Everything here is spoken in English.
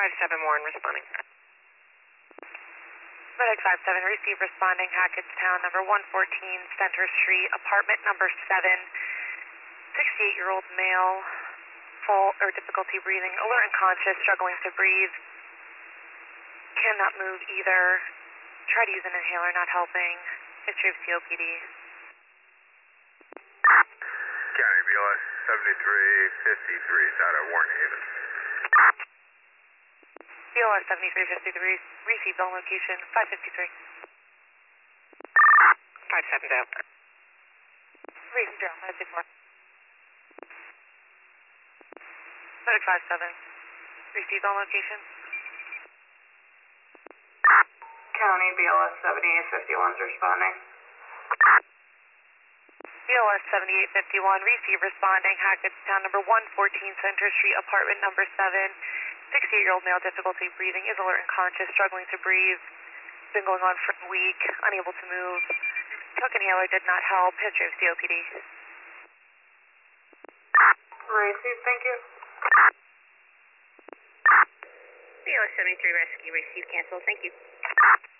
57 Warren responding. Medic 57, receive responding Hackettstown, number 114 Center Street, apartment number 7, 68-year-old male, full or difficulty breathing, alert and conscious, struggling to breathe, cannot move either, try to use an inhaler, not helping, history of COPD. County BLS 7353 out of Warren Haven. BLS 7353, receive on location 553. 57 down. Receive drop 564. Medic 57, receive on location. County BLS 7851 is responding. BLS 7851, receive responding Hackettstown, number 114 Center Street, apartment number 7, 68-year-old male, difficulty breathing, is alert and conscious, struggling to breathe, been going on for a week, unable to move, took inhaler, did not help, history of COPD. Receive, thank you. BLS 73 rescue, receive, cancel, thank you.